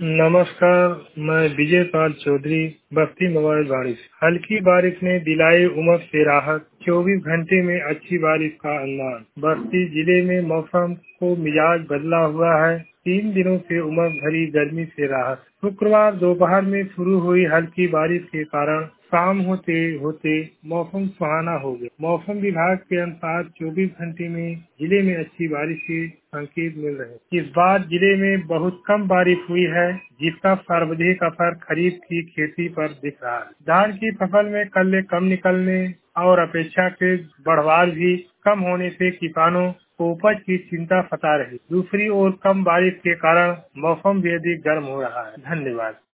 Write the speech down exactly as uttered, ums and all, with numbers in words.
नमस्कार, मैं विजय पाल चौधरी बस्ती मोबाइल बाड़ी से। हल्की बारिश ने दिलाई उमस से राहत, चौबीस घंटे में अच्छी बारिश का अनुमान। बस्ती जिले में मौसम को मिजाज बदला हुआ है। तीन दिनों से उमस भरी गर्मी से राहत। शुक्रवार दोपहर में शुरू हुई हल्की बारिश के कारण शाम होते होते मौसम सुहाना हो गया। मौसम विभाग के अनुसार चौबीस घंटे में जिले में अच्छी बारिश के संकेत मिल रहे हैं। इस बार जिले में बहुत कम बारिश हुई है, जिसका सर्वाधिक असर खरीफ की खेती पर दिख रहा है। धान की फसल में कल्ले कम निकलने और अपेक्षा के बढ़वार भी कम होने से किसानों को उपज की चिंता सता रही। दूसरी ओर कम बारिश के कारण मौसम भी अधिक गर्म हो रहा है। धन्यवाद।